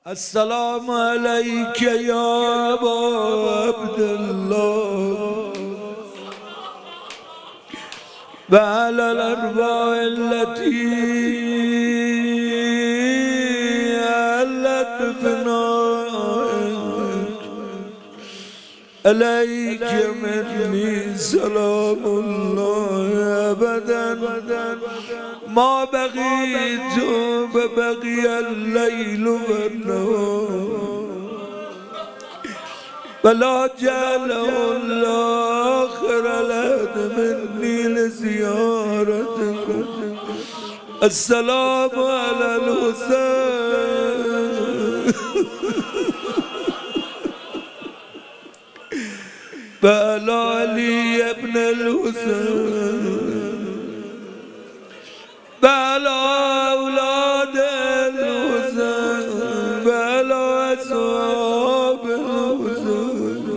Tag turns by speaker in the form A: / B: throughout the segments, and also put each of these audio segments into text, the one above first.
A: السلام عليك يا أبا عبد الله وعلى الأرواح التي علت بفنائك عليك مني سلام الله أبدا ما بقيت وبقي الليل والنهار ولا جعله الله آخر العهد مني لزيارتكم. السلام على الحسين وعلى علي ابن الحسين وعلى أولاد الحسين وعلى أصحاب الحسين.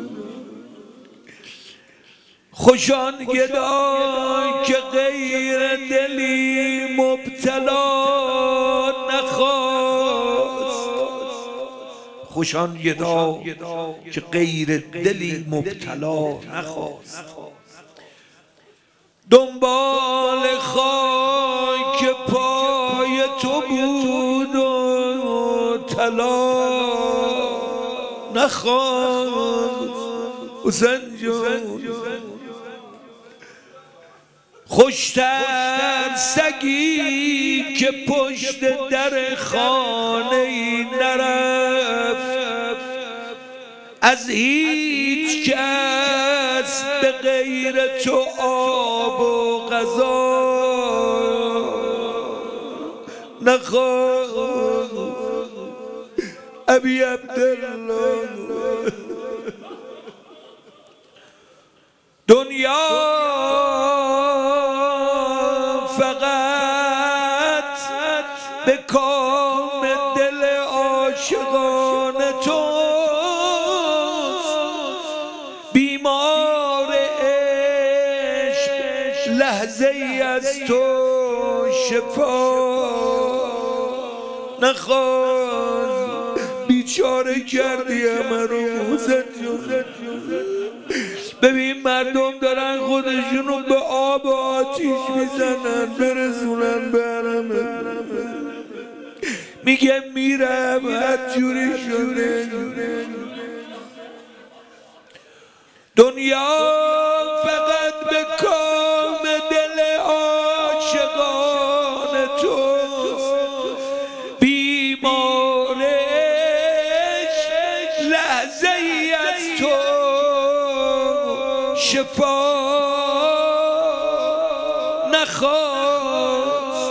A: خوشان گدای که غیر دلی مبتلا نخواست، خوشان گدا که غیر دلی مبتلا نخواست. دنبال خاک پای تو بود و طلا نخواست. حسین جان خوشتر سگی که پشت در خانه ای نرفت، از هیچ کس به غیر تو آب و غذا نخواست. ابی عبدالله دنیا فقط به کام دل عاشقان توست. بیمار عشق لحظه ای از تو شفا نخواست. بیچاره کردی همه رو حسین جان. ببین مردم دارن خودشونو به آب و آتیش میزنن برسونن به حرمه، میگه میرم هر جوری شده. دنیا فقط به کام دل عاشقان توست. بیمار عشق لحظه ای از تو شفا نخواست.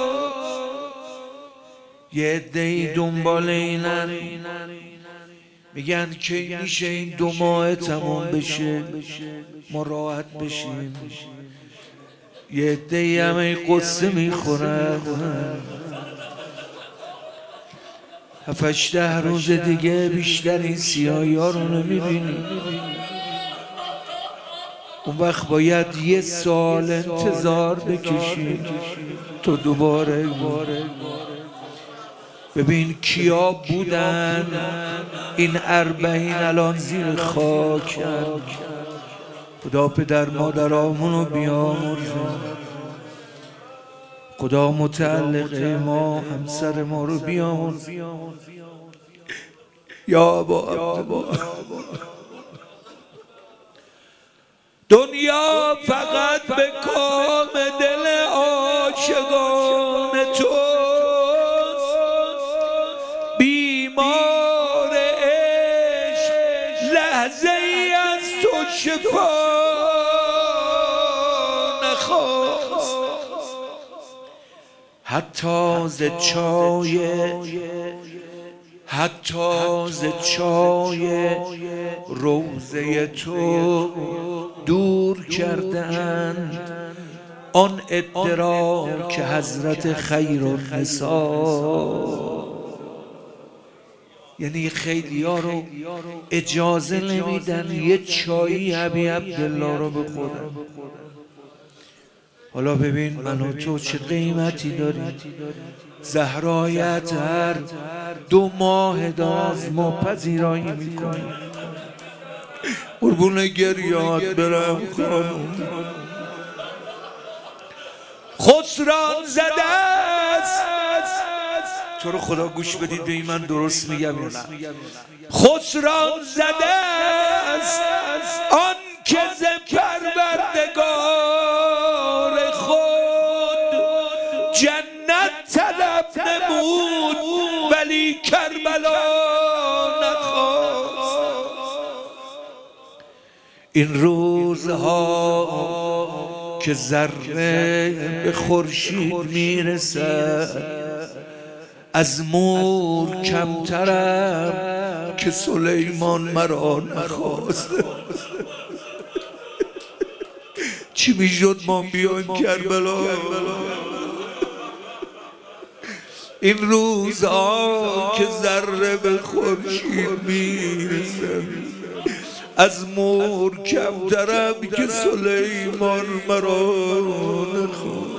A: یه عده‌ای دنبال اینن میگن که میشه این 2 ماه تمام بشه ما راحت بشیم. یه عده‌ای همه قصه میخورن 7-8 روز دیگه بیشتر این سیاهی ها رو نمیبینی. اون وقت باید 1 سال انتظار بکشی تو دوباره. ببین کیا بودن این 40 الان زیر خاکن. خدا پدر مادرامونو بیامرزه، خدا متعلق ما همسر ما رو بیامرزه. یا ابا دنیا فقط به کام دل عاشقان توست. بیمار عشق لحظه ای از تو شفا نخواست. حتی ز چای روضه تو دور کردند آن ادراک حضرت خیرالنساء. یعنی خیلی ها رو اجازه نمیدن یه چایی ابی عبدالله رو بخورن. حالا ببین من و تو چه قیمتی داریم. زهرای اطهر 2 ماه دار از ما پذیرایی میکنه. قربون گریات برم خانم. خسران زده است. تو رو خدا گوش بدید به من درست میگم یا نه؟ خسران زده است آن که ز پروردگار خود جنت طلب نمود ولی کربلا نخواست. این روزها که ذره به خورشید میرسد از مور کمترم که سلیمان مرا نخواست. چی میشد ما بیایم کربلا؟ این روزها که ذره به خورشید میرسد از مور کمترم که سلیمان مرا نخواست.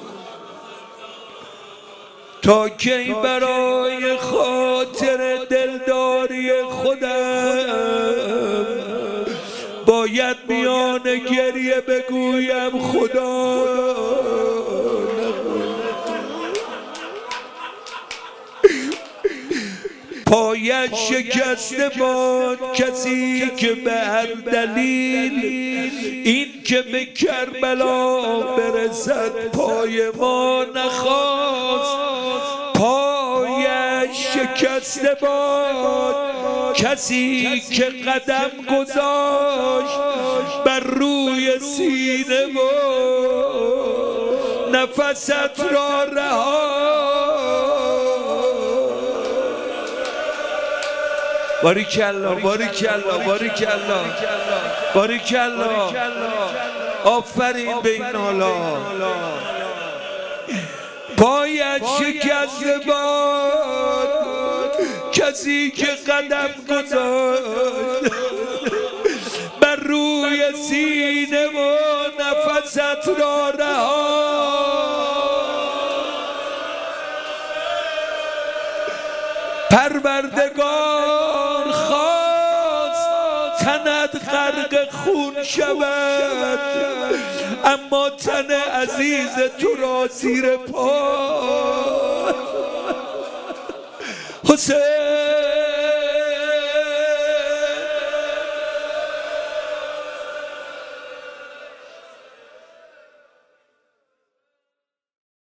A: تا کی برای خاطر دلداری خودم باید میان گریه بگویم خدا پایش شکسته باد کسی که به هر دلیل این که به کربلا برسد پای ما نخواست. پایش شکسته باد کسی که قدم گذاشت بر روی سینه و نفست را رها. باریکالله باریکالله باریکالله باریکالله. آفرین به این حالا. پایش شکسته باد کسی که قدم گذاشت بر روی سینه و نفست را رها. پروردگار خواست تنت غرق خون شود اما تن عزیز تو را زیر پا. حسین